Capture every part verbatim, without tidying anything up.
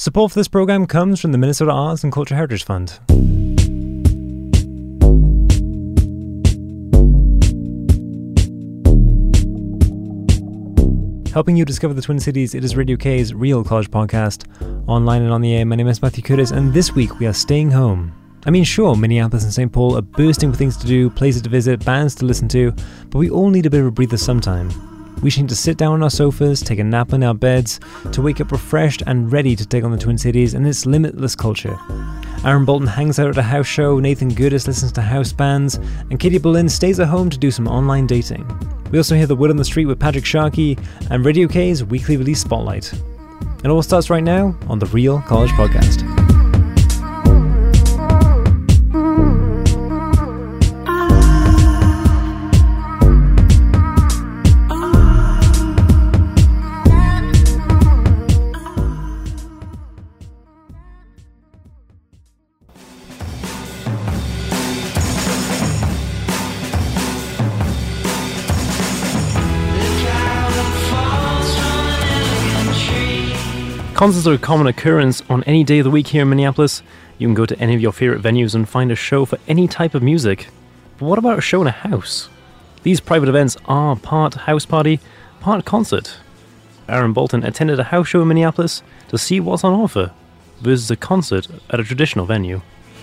Support for this program comes from the Minnesota Arts and Culture Heritage Fund. Helping you discover the Twin Cities, it is Radio K's Real College Podcast. Online and on the air, my name is Matthew Curtis, and this week we are staying home. I mean, sure, Minneapolis and Saint Paul are bursting with things to do, places to visit, bands to listen to, but we all need a bit of a breather sometime. We just need to sit down on our sofas, take a nap in our beds, to wake up refreshed and ready to take on the Twin Cities and its limitless culture. Aaron Bolton hangs out at a house show, Nathan Goodis listens to house bands, and Katie Boleyn stays at home to do some online dating. We also hear the word on the street with Patrick Sharkey and Radio K's weekly release spotlight. It all starts right now on the Real College Podcast. Concerts are a common occurrence on any day of the week here in Minneapolis. You can go to any of your favourite venues and find a show for any type of music. But what about a show in a house? These private events are part house party, part concert. Aaron Bolton attended a house show in Minneapolis to see what's on offer versus a concert at a traditional venue.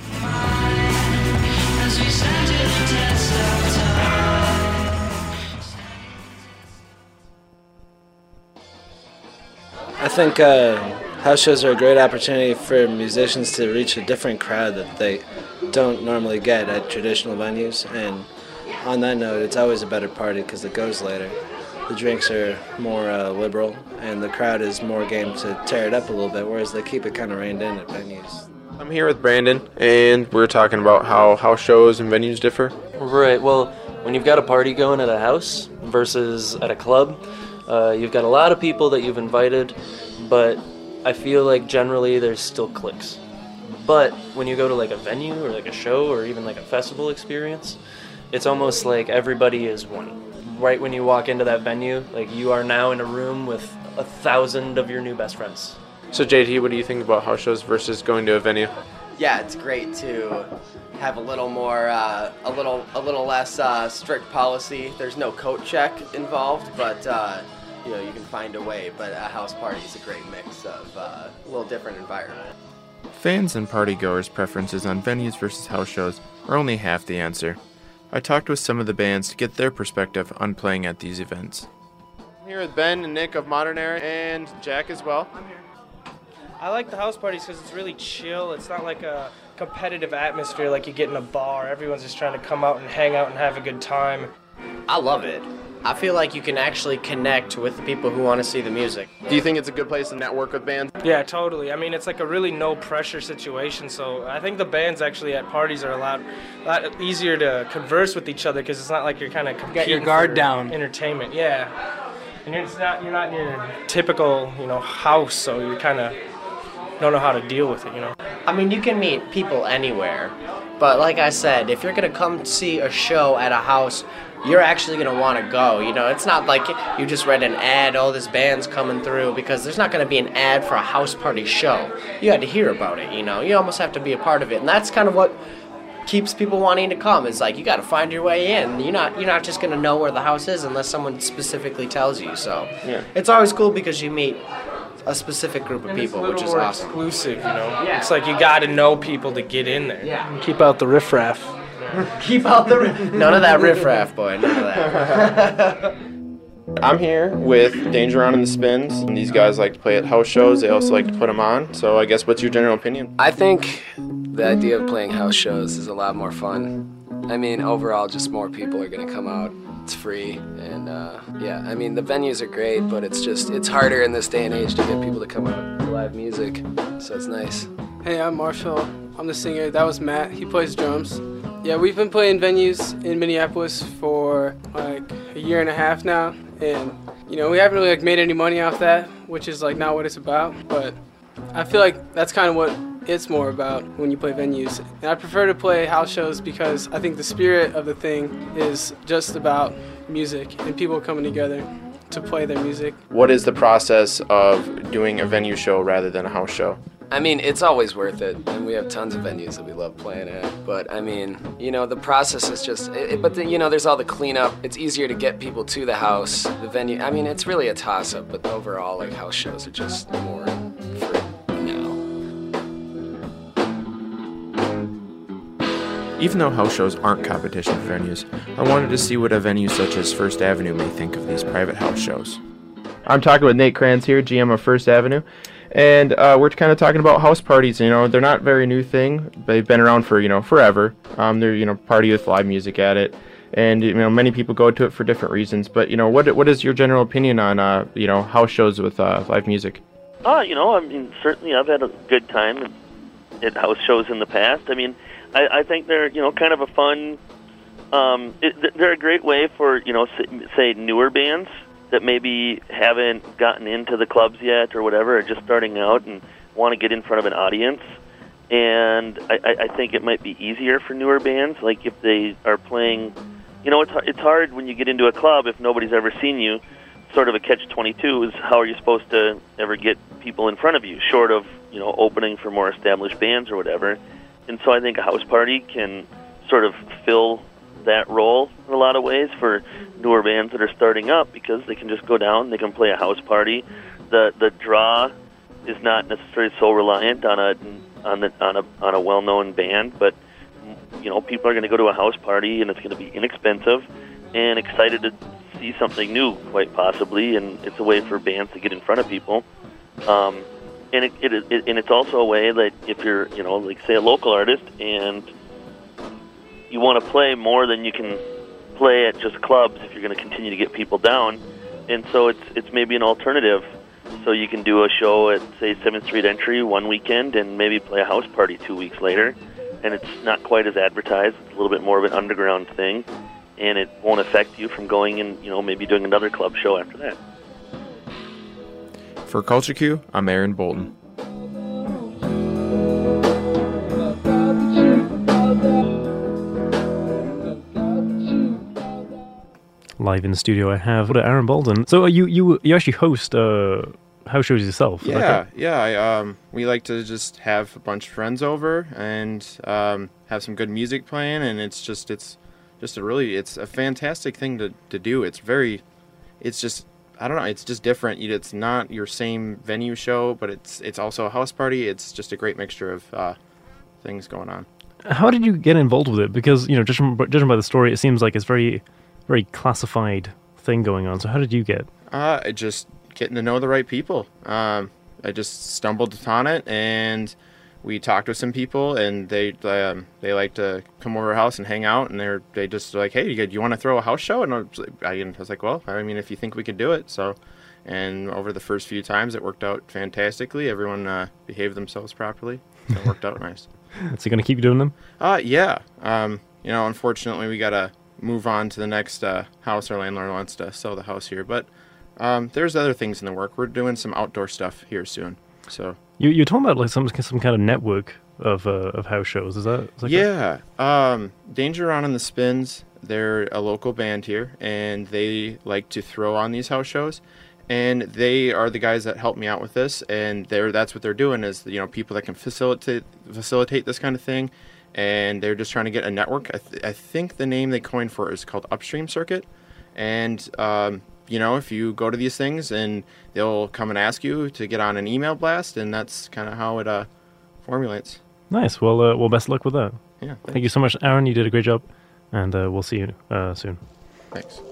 I think uh, house shows are a great opportunity for musicians to reach a different crowd that they don't normally get at traditional venues. And on that note, it's always a better party because it goes later. The drinks are more uh, liberal, and the crowd is more game to tear it up a little bit, whereas they keep it kind of reined in at venues. I'm here with Brandon, and we're talking about how house shows and venues differ. Right, well, when you've got a party going at a house versus at a club, Uh, you've got a lot of people that you've invited, but I feel like generally there's still cliques. But when you go to like a venue or like a show or even like a festival experience, it's almost like everybody is one. Right when you walk into that venue, like you are now in a room with a thousand of your new best friends. So J T, what do you think about house shows versus going to a venue? Yeah, it's great to have a little more, uh, a little, a little less uh, strict policy. There's no coat check involved, but uh, you know, you can find a way. But a house party is a great mix of uh, a little different environment. Fans and partygoers' preferences on venues versus house shows are only half the answer. I talked with some of the bands to get their perspective on playing at these events. I'm here with Ben and Nick of Modern Era and Jack as well. I'm here. I like the house parties because it's really chill. It's not like a competitive atmosphere like you get in a bar. Everyone's just trying to come out and hang out and have a good time. I love it. I feel like you can actually connect with the people who want to see the music. Do you think it's a good place to network with bands? Yeah, totally. I mean, it's like a really no-pressure situation, so I think the bands actually at parties are a lot, a lot easier to converse with each other because it's not like you're kind of competing. Got your guard for down. Entertainment, yeah. And you're not, you're not in your typical, you know, house, so you kind of don't know how to deal with it, you know. I mean, you can meet people anywhere, but like I said, if you're going to come see a show at a house, you're actually going to want to go. You know, it's not like you just read an ad, oh, this band's coming through, because there's not going to be an ad for a house party show. You had to hear about it, you know. You almost have to be a part of it, and that's kind of what keeps people wanting to come. It's like you got to find your way in. You're not you're not just going to know where the house is unless someone specifically tells you. So yeah. It's always cool because you meet a specific group of And people, it's a which is little more awesome. exclusive, you know. Yeah. It's like you got to know people to get in there. Yeah. Keep out the riffraff. Keep out the riff. None of that riffraff, boy. None of that. I'm here with Danger On and the Spins, and these guys like to play at house shows. They also like to put them on. So I guess what's your general opinion? I think the idea of playing house shows is a lot more fun. I mean, overall, just more people are going to come out. It's free, and uh, yeah, I mean, the venues are great, but it's just, it's harder in this day and age to get people to come out to live music, so it's nice. Hey, I'm Marshall. I'm the singer. That was Matt. He plays drums. Yeah, we've been playing venues in Minneapolis for like a year and a half now, and you know, we haven't really like made any money off that, which is like not what it's about, but I feel like that's kind of what it's more about when you play venues. And I prefer to play house shows because I think the spirit of the thing is just about music and people coming together to play their music. What is the process of doing a venue show rather than a house show? I mean, it's always worth it, and we have tons of venues that we love playing at. But I mean, you know, the process is just. It, but the, you know, there's all the cleanup. It's easier to get people to the house. The venue. I mean, it's really a toss-up. But overall, like house shows are just more for now. Even though house shows aren't competition venues, I wanted to see what a venue such as First Avenue may think of these private house shows. I'm talking with Nate Kranz here, G M of First Avenue. And uh, we're kind of talking about house parties. You know, they're not a very new thing. They've been around for, you know, forever. Um, they're, you know, party with live music at it. And, you know, many people go to it for different reasons. But, you know, what what is your general opinion on, uh, you know, house shows with uh, live music? Uh, you know, I mean, certainly I've had a good time at house shows in the past. I mean, I, I think they're, you know, kind of a fun, um, it, they're a great way for, you know, say newer bands that maybe haven't gotten into the clubs yet or whatever, or just starting out and want to get in front of an audience. And I, I think it might be easier for newer bands, like if they are playing, you know, it's it's hard when you get into a club if nobody's ever seen you. Sort of a catch twenty-two is how are you supposed to ever get people in front of you, short of, you know, opening for more established bands or whatever. And so I think a house party can sort of fill that role in a lot of ways for newer bands that are starting up, because they can just go down, they can play a house party. The the draw is not necessarily so reliant on a on the on a on a well-known band, but you know, people are going to go to a house party and it's going to be inexpensive and excited to see something new, quite possibly, and it's a way for bands to get in front of people. Um, and it, it, it and it's also a way that if you're, you know, like say a local artist and you want to play more than you can play at just clubs if you're going to continue to get people down. And so it's it's maybe an alternative. So you can do a show at, say, seventh Street Entry one weekend and maybe play a house party two weeks later. And it's not quite as advertised. It's a little bit more of an underground thing. And it won't affect you from going and, you know, maybe doing another club show after that. For Culture Q, I'm Aaron Bolton. Live in the studio, I have Aaron Bolton. So you you you actually host uh, house shows yourself? Yeah, like yeah. I, um, we like to just have a bunch of friends over and um, have some good music playing, and it's just it's just a really it's a fantastic thing to, to do. It's very, it's just I don't know. It's just different. It's not your same venue show, but it's it's also a house party. It's just a great mixture of uh, things going on. How did you get involved with it? Because, you know, judging, judging by the story, it seems like it's very very classified thing going on. So how did you get? Uh, just getting to know the right people. Um, I just stumbled upon it, and we talked with some people, and they um, they like to come over our house and hang out, and they're they just like, hey, you, you want to throw a house show? And I was, like, I was like, well, I mean, if you think we could do it, so. And over the first few times, it worked out fantastically. Everyone uh, behaved themselves properly, so it worked out nice. So you're gonna keep doing them? Uh, yeah. Um, you know, unfortunately, we gotta move on to the next uh, house. Our landlord wants to sell the house here, but um, there's other things in the work. We're doing some outdoor stuff here soon. So you you're talking about like some some kind of network of uh, of house shows. Is that? Is that yeah? Um, Danger On and the Spins. They're a local band here, and they like to throw on these house shows. And they are the guys that help me out with this, and they're that's what they're doing is, you know, people that can facilitate facilitate this kind of thing. And they're just trying to get a network. I, th- I think the name they coined for it is called Upstream Circuit. And, um, you know, if you go to these things, and they'll come and ask you to get on an email blast, and that's kind of how it uh, formulates. Nice. Well, uh, well, best luck with that. Yeah. Thanks. Thank you so much, Aaron. You did a great job, and uh, we'll see you uh, soon. Thanks.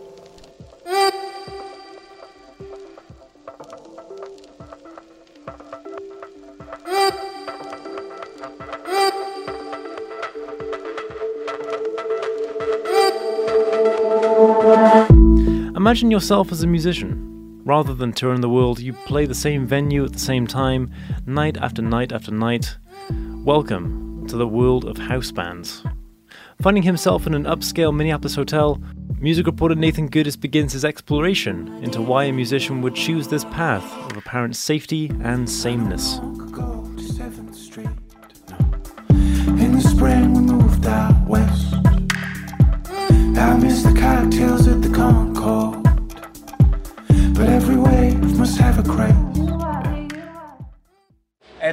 Imagine yourself as a musician. Rather than touring the world, you play the same venue at the same time, night after night after night. Welcome to the world of house bands. Finding himself in an upscale Minneapolis hotel, music reporter Nathan Goodis begins his exploration into why a musician would choose this path of apparent safety and sameness. In the spring we moved out west. I miss the cocktails at the Concord,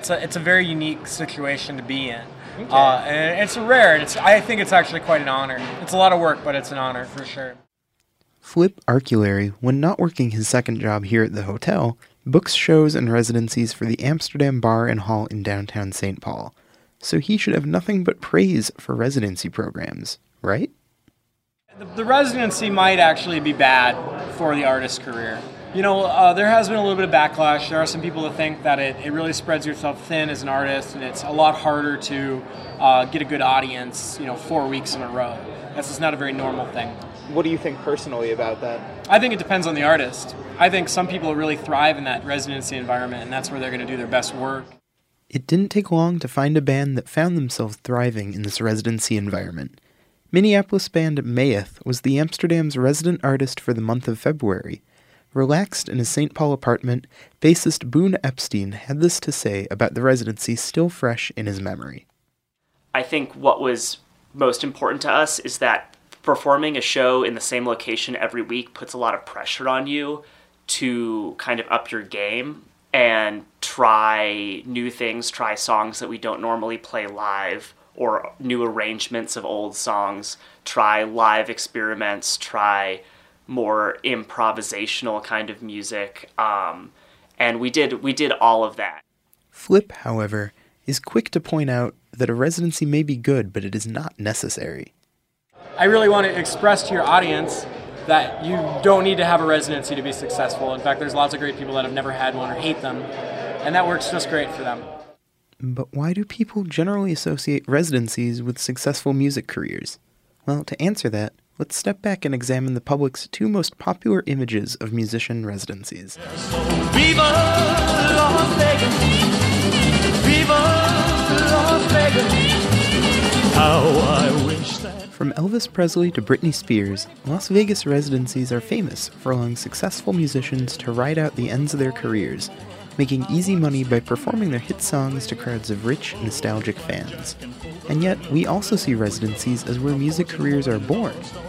it's a it's a very unique situation to be in. Okay. Uh, and it's rare. And it's I think it's actually quite an honor. It's a lot of work, but it's an honor for sure. Flip Arculary, when not working his second job here at the hotel, books shows and residencies for the Amsterdam Bar and Hall in downtown Saint Paul. So he should have nothing but praise for residency programs, right? The, the residency might actually be bad for the artist's career. You know, uh, there has been a little bit of backlash. There are some people that think that it, it really spreads yourself thin as an artist, and it's a lot harder to uh, get a good audience, you know, four weeks in a row. That's just not a very normal thing. What do you think personally about that? I think it depends on the artist. I think some people really thrive in that residency environment, and that's where they're going to do their best work. It didn't take long to find a band that found themselves thriving in this residency environment. Minneapolis band Mayeth was the Amsterdam's resident artist for the month of February. Relaxed in his Saint Paul apartment, bassist Boone Epstein had this to say about the residency still fresh in his memory. I think what was most important to us is that performing a show in the same location every week puts a lot of pressure on you to kind of up your game and try new things, try songs that we don't normally play live, or new arrangements of old songs, try live experiments, try more improvisational kind of music, um, and we did we did all of that. Flip, however, is quick to point out that a residency may be good, but it is not necessary. I really want to express to your audience that you don't need to have a residency to be successful. In fact, there's lots of great people that have never had one or hate them, and that works just great for them. But why do people generally associate residencies with successful music careers? Well, to answer that, let's step back and examine the public's two most popular images of musician residencies. Viva Las Vegas! Viva Las Vegas! How I wish that... From Elvis Presley to Britney Spears, Las Vegas residencies are famous for allowing successful musicians to ride out the ends of their careers, making easy money by performing their hit songs to crowds of rich, nostalgic fans. And yet, we also see residencies as where music careers are born.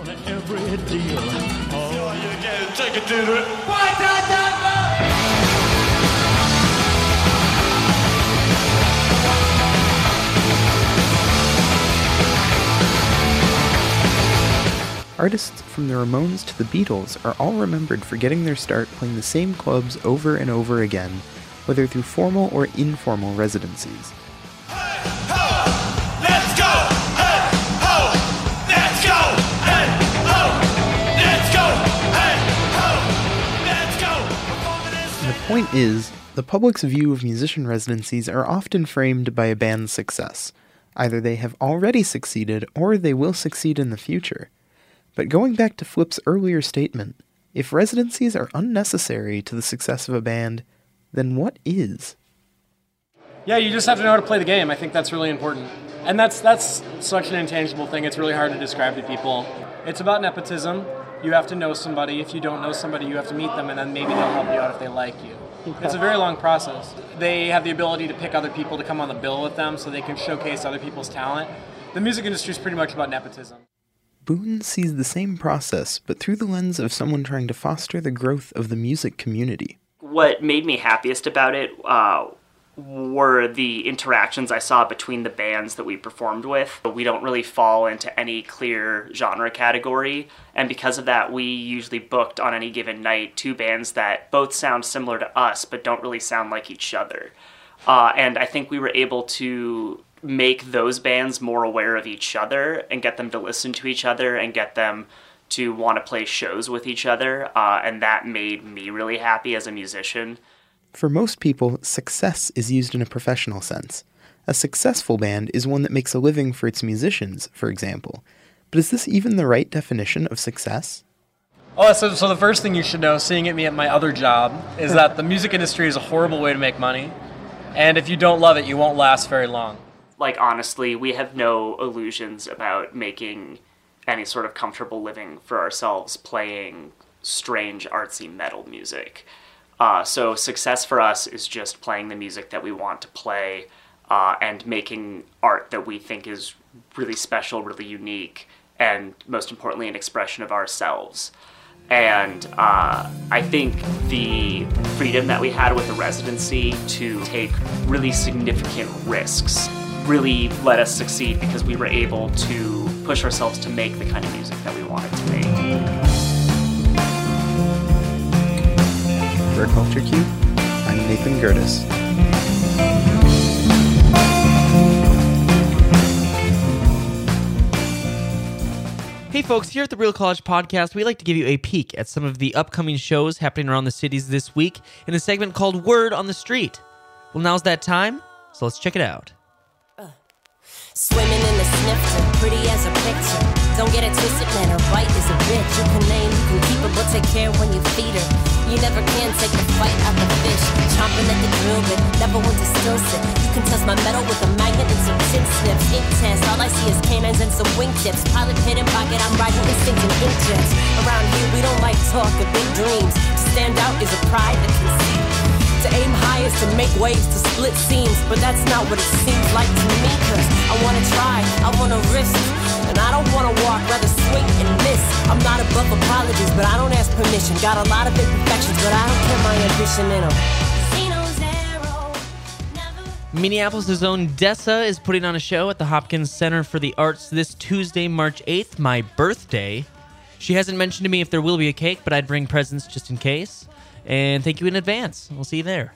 Artists from the Ramones to the Beatles are all remembered for getting their start playing the same clubs over and over again, whether through formal or informal residencies. The point is, the public's view of musician residencies are often framed by a band's success. Either they have already succeeded, or they will succeed in the future. But going back to Flip's earlier statement, if residencies are unnecessary to the success of a band, then what is? Yeah, you just have to know how to play the game. I think that's really important. And that's that's such an intangible thing. It's really hard to describe to people. It's about nepotism. You have to know somebody. If you don't know somebody, you have to meet them, and then maybe they'll help you out if they like you. It's a very long process. They have the ability to pick other people to come on the bill with them so they can showcase other people's talent. The music industry is pretty much about nepotism. Boone sees the same process, but through the lens of someone trying to foster the growth of the music community. What made me happiest about it uh, were the interactions I saw between the bands that we performed with. We don't really fall into any clear genre category, and because of that, we usually booked on any given night two bands that both sound similar to us, but don't really sound like each other. Uh, and I think we were able to make those bands more aware of each other and get them to listen to each other and get them to want to play shows with each other, uh, and that made me really happy as a musician. For most people, success is used in a professional sense. A successful band is one that makes a living for its musicians, for example. But is this even the right definition of success? Oh, so, so the first thing you should know, seeing me at my other job, is that the music industry is a horrible way to make money, and if you don't love it, you won't last very long. Like, honestly, we have no illusions about making any sort of comfortable living for ourselves playing strange, artsy metal music. Uh, so success for us is just playing the music that we want to play uh, and making art that we think is really special, really unique, and most importantly, an expression of ourselves. And uh, I think the freedom that we had with the residency to take really significant risks really let us succeed because we were able to push ourselves to make the kind of music that we wanted to make. For Culture Cube, I'm Nathan Gertis. Hey folks, here at the Real College Podcast, we like to give you a peek at some of the upcoming shows happening around the cities this week in a segment called Word on the Street. Well, now's that time, so let's check it out. Uh, swimming in the snifter, pretty as a picture. Don't get it twisted, man, her bite is a bitch. You can name, you can keep her, but take care when you feed her. You never can take the fight out the fish. Chomping at the drill bit, never went to still sit. You can test my metal with a magnet and some chin snips. Ink test, all I see is canines and some wingtips. Pilot pin and pocket, I'm riding instinct and inkjets. Around here, we don't like talk of big dreams. To stand out is a pride that can see. To aim high is to make waves, to split seams. But that's not what it seems like to me. Cause I wanna try, I wanna risk. And I don't wanna walk, rather swing and miss. I'm not above apologies, but I don't ask permission. Got a lot of imperfections, but I don't care my ambition in them. Minneapolis' own Dessa is putting on a show at the Hopkins Center for the Arts this Tuesday, March eighth, my birthday. She hasn't mentioned to me if there will be a cake, but I'd bring presents just in case. And thank you in advance. We'll see you there.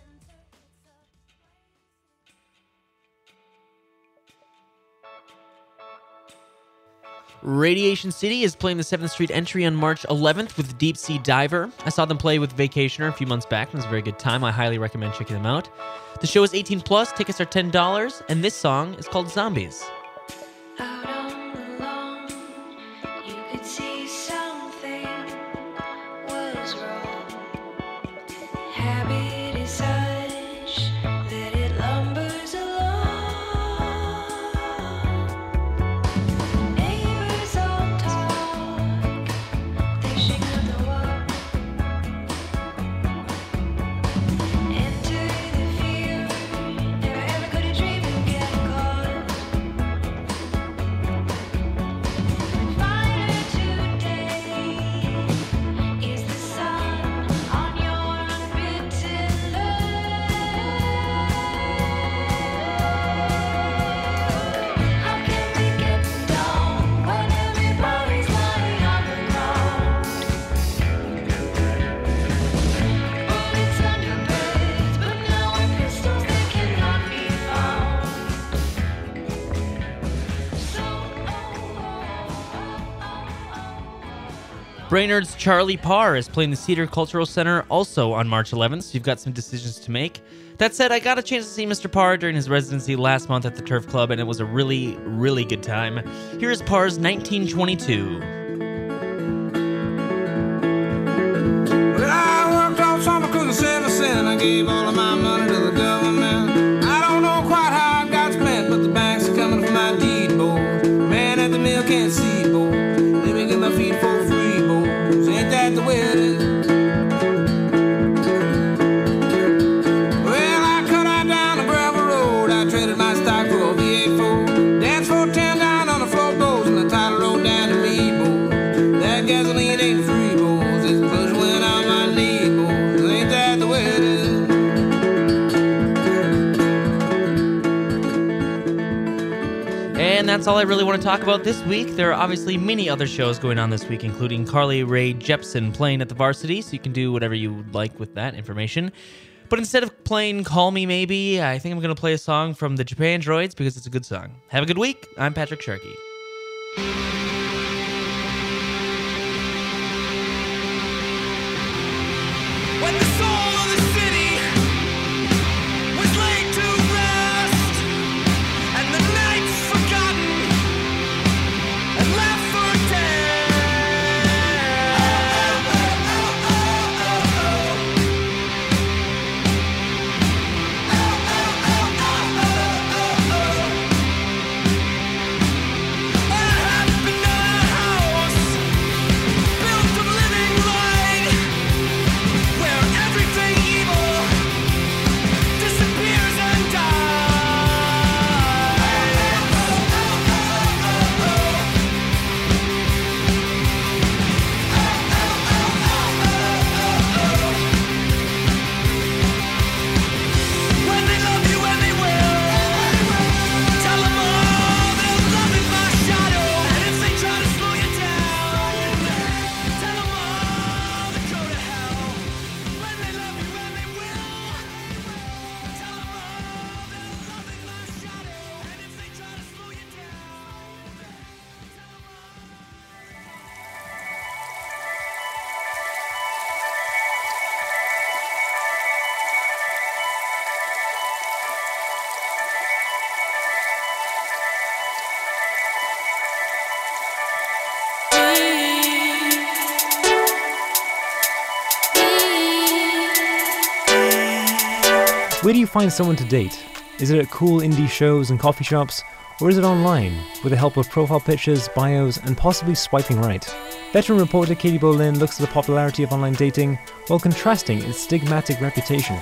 Radiation City is playing the seventh Street Entry on March eleventh with Deep Sea Diver. I saw them play with Vacationer a few months back, and it was a very good time. I highly recommend checking them out. The show is eighteen plus, tickets are ten dollars, and this song is called Zombies. Brainerd's Charlie Parr is playing the Cedar Cultural Center also on March eleventh, so you've got some decisions to make. That said, I got a chance to see Mister Parr during his residency last month at the Turf Club, and it was a really, really good time. Here is Parr's nineteen twenty-two. Well, I worked all summer cooking seven cents, and I gave all of my money to the government. I don't know quite how I got spent, but the banks are coming for my deed, boys. Man at the mill can't see, boys. Let me get my feet for free. Ain't that the way it is? Well, I cut out down the gravel road. I traded my stock for a V eight Ford. Dance for ten down on the floorboards, and the title road down to me, boys. That gasoline ain't free, boys. It's push when I'm on knee, boys. Ain't that the way it is? And that's all I really want to talk about this week. There are obviously many other shows going on this week, including Carly Rae Jepsen playing at the Varsity, so you can do whatever you would like with that information. But instead of playing Call Me Maybe, I think I'm going to play a song from the Japan Droids because it's a good song. Have a good week. I'm Patrick Sharkey. When the soul of the city was laid to rest, and the nights forgotten and left for dead. I have been do you find someone to date? Is it at cool indie shows and coffee shops, or is it online, with the help of profile pictures, bios, and possibly swiping right? Veteran reporter Katie Bolin looks at the popularity of online dating while contrasting its stigmatic reputation.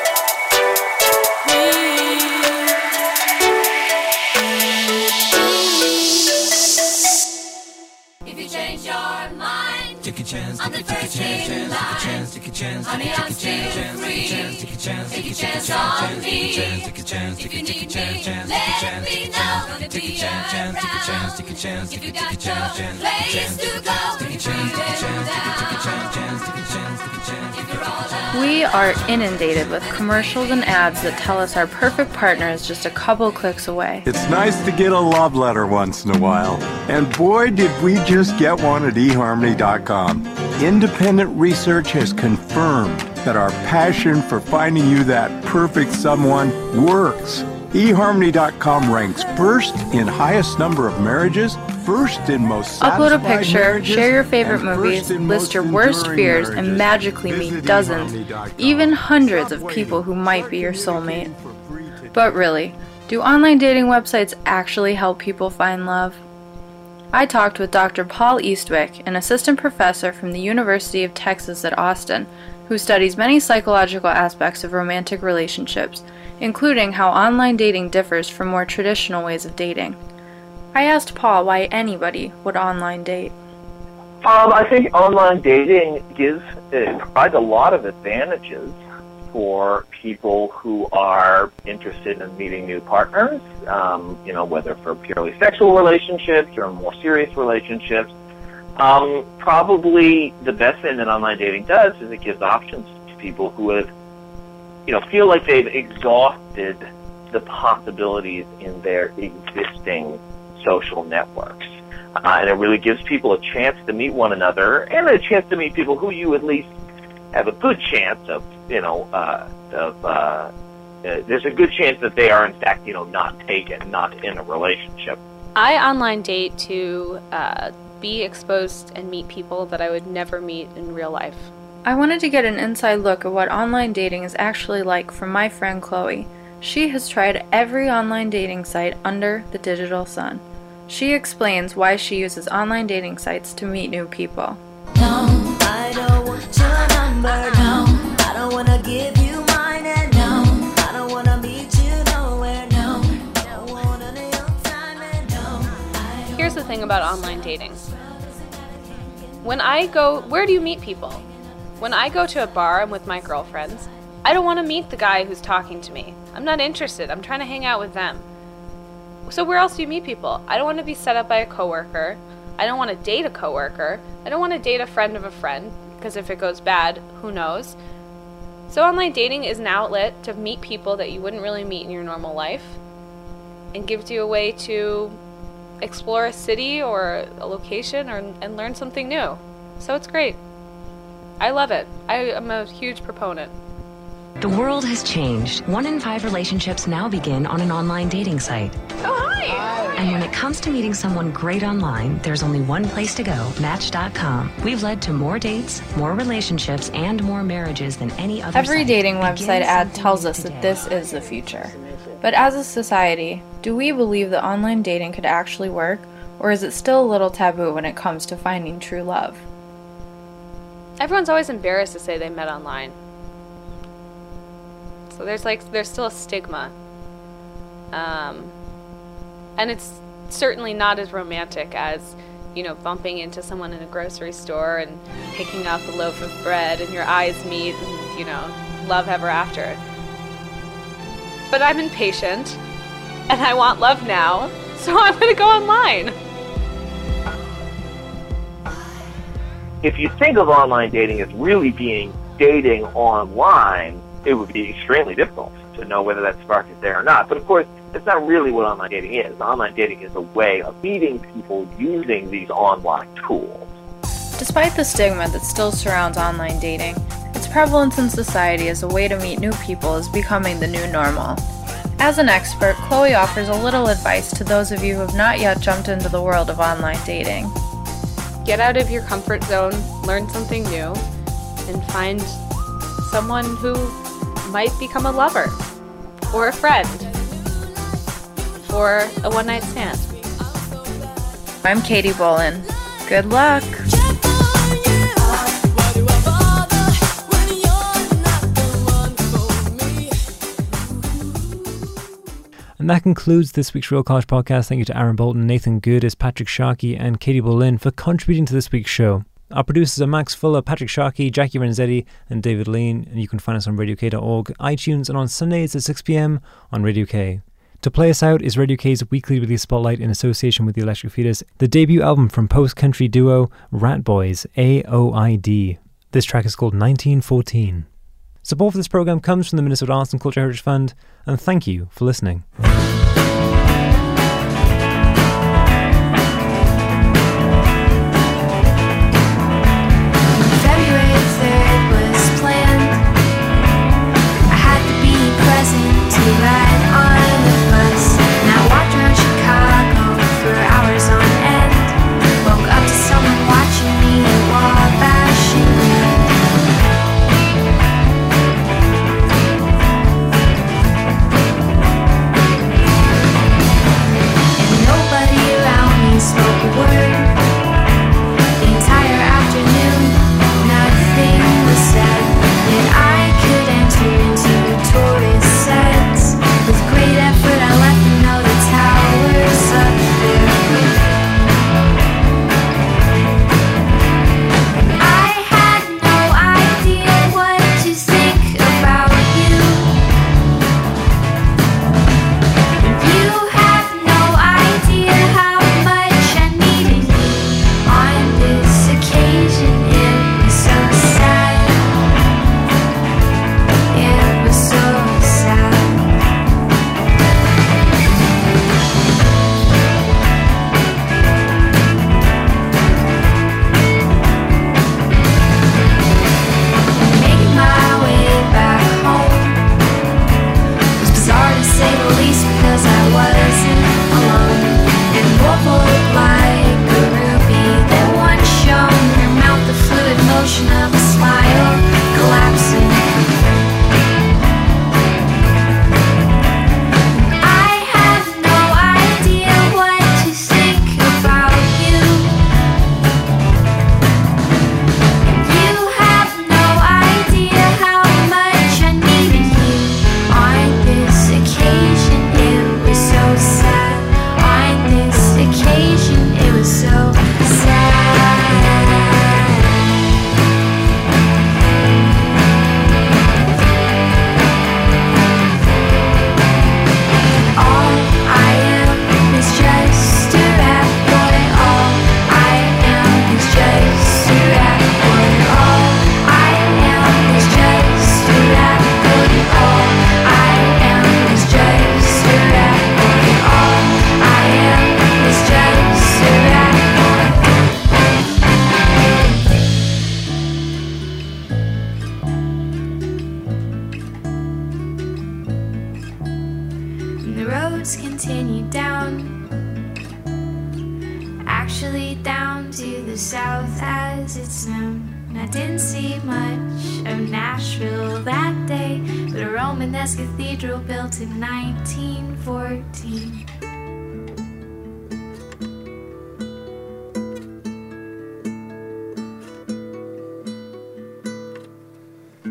Take a chance, take a chance, take a chance, take a chance, honey, I'm still free. Take a chance, take a chance on me. Take a chance, take a chance, let me know. Gonna be around. Take a chance, take a chance, take a chance, take a chance, place to go. Take a chance, take a chance, take a chance, take a chance, take a chance. We are inundated with commercials and ads that tell us our perfect partner is just a couple clicks away. It's nice to get a love letter once in a while. And boy, did we just get one at e harmony dot com. Independent research has confirmed that our passion for finding you that perfect someone works. e harmony dot com ranks first in highest number of marriages, first in most Upload satisfied a picture, marriages, share your favorite and movies, first in list most your worst enduring fears, marriages. and magically Visit meet dozens, e harmony dot com. even hundreds of people who might be your soulmate. But really, do online dating websites actually help people find love? I talked with Doctor Paul Eastwick, an assistant professor from the University of Texas at Austin, who studies many psychological aspects of romantic relationships, including how online dating differs from more traditional ways of dating. I asked Paul why anybody would online date. Um, I think online dating gives uh, provides a lot of advantages for people who are interested in meeting new partners, um, you know, whether for purely sexual relationships or more serious relationships. Um, probably the best thing that online dating does is it gives options to people who have, you know, feel like they've exhausted the possibilities in their existing social networks. Uh, and it really gives people a chance to meet one another and a chance to meet people who you at least have a good chance of, you know, uh, of, uh, uh, there's a good chance that they are, in fact, you know, not taken, not in a relationship. I online date to uh, be exposed and meet people that I would never meet in real life. I wanted to get an inside look at what online dating is actually like from my friend Chloe. She has tried every online dating site under the digital sun. She explains why she uses online dating sites to meet new people. No, I don't want your number, no. I don't want to give you mine, and no, I don't want to meet you nowhere, no. Don't want any of your time, and no. Here's the thing about online dating. When I go, where do you meet people? When I go to a bar, I'm with my girlfriends. I don't want to meet the guy who's talking to me. I'm not interested. I'm trying to hang out with them. So where else do you meet people? I don't want to be set up by a coworker. I don't want to date a coworker. I don't want to date a friend of a friend, because if it goes bad, who knows? So online dating is an outlet to meet people that you wouldn't really meet in your normal life, and gives you a way to explore a city or a location or and learn something new. So it's great. I love it. I am a huge proponent. The world has changed. One in five relationships now begin on an online dating site. Oh, hi! And when it comes to meeting someone great online, there's only one place to go, Match dot com. We've led to more dates, more relationships, and more marriages than any other Every site. dating Begin website ad something tells new us that today. this is the future. But as a society, do we believe that online dating could actually work, or is it still a little taboo when it comes to finding true love? Everyone's always embarrassed to say they met online. So there's like there's still a stigma. Um, and it's certainly not as romantic as, you know, bumping into someone in a grocery store and picking up a loaf of bread and your eyes meet and, you know, love ever after. But I'm impatient and I want love now, so I'm going to go online. If you think of online dating as really being dating online, it would be extremely difficult to know whether that spark is there or not. But of course, it's not really what online dating is. Online dating is a way of meeting people using these online tools. Despite the stigma that still surrounds online dating, its prevalence in society as a way to meet new people is becoming the new normal. As an expert, Chloe offers a little advice to those of you who have not yet jumped into the world of online dating. Get out of your comfort zone, learn something new, and find someone who might become a lover. or a friend, or a one-night stand. I'm Katie Bolin. Good luck. And that concludes this week's Real College Podcast. Thank you to Aaron Bolton, Nathan Goodis, Patrick Sharkey, and Katie Bolin for contributing to this week's show. Our producers are Max Fuller, Patrick Sharkey, Jackie Renzetti, and David Lean, and you can find us on radio k dot org, iTunes, and on Sundays at six p.m. on Radio K. To play us out is Radio K's weekly release spotlight in association with the Electric Fetus, the debut album from post-country duo Rat Boys, A O I D. This track is called nineteen fourteen. Support for this program comes from the Minnesota Arts and Culture Heritage Fund, and thank you for listening. South as it's known. And I didn't see much of Nashville that day, but a Romanesque cathedral built in nineteen fourteen.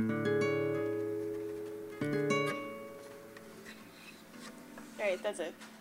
Alright, that's it.